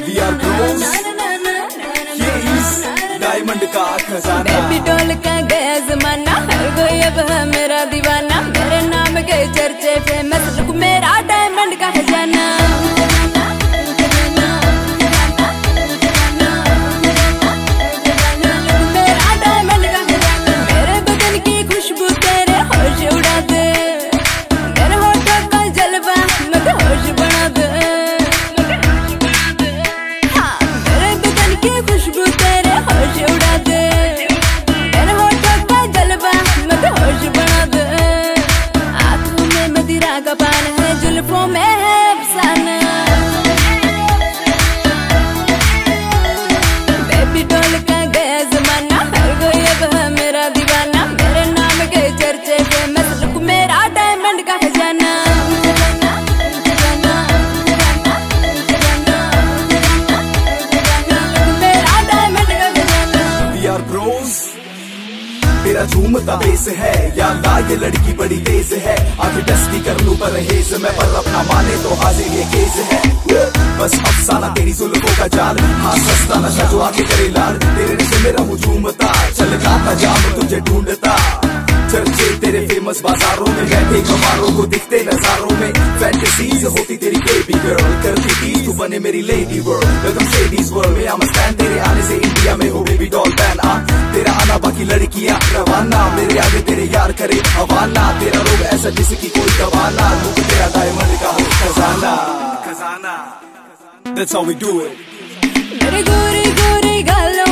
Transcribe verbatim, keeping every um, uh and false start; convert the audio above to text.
We are Bros, ये इस diamond का खजाना। बेबी डॉल का गया जमाना, हर कोई अब है मेरा दीवाना। मेरे नाम के चर्चे फेमस, लुक मेरा डायमंड का खजाना। कपाल है जुल्फों में है अफसाना। बेबी डॉल का गया जमाना, हर कोई अब है मेरा दीवाना। मेरे नाम के चर्चे फेमस, लुक मेरा डायमंड का खजाना। मेरा डायमंड का खजाना। वी आर ब्रोस, तेरा झूमता बेस है या ला, ये लड़की बड़ी तेज है। आगे डस्टी कर लूं परहेज मैं, पर अपना माने तो हाजिर ये केस है। बस अफसाना तेरी जुल्फों का जाल, हाँ सस्ता नशा जो आके करे लाल। तेरे नशे में रहूं झूमता, चल गाता जाम तुझे ढूंढता। चर्चे तेरे फेमस बाजारों में, बैठे कमारों को दिखते नजारों में। फैंटेसीज होती तेरी बेबी गर्ल, करती थी तू बने मेरी lady world. Welcome Shady's world में, I'm a fan, तेरे आने से इंडिया में हो बेबी डॉल बैन। आ तेरा आना बाकी लड़कियां रवाना, मेरे आगे तेरे यार करे हवाना। तेरा रोग ऐसा जिसकी कोई दवा ना, तू तेरा डायमंड का हो खजाना। खजाना, that's how we do it। मेरे गोरे गोरे गालों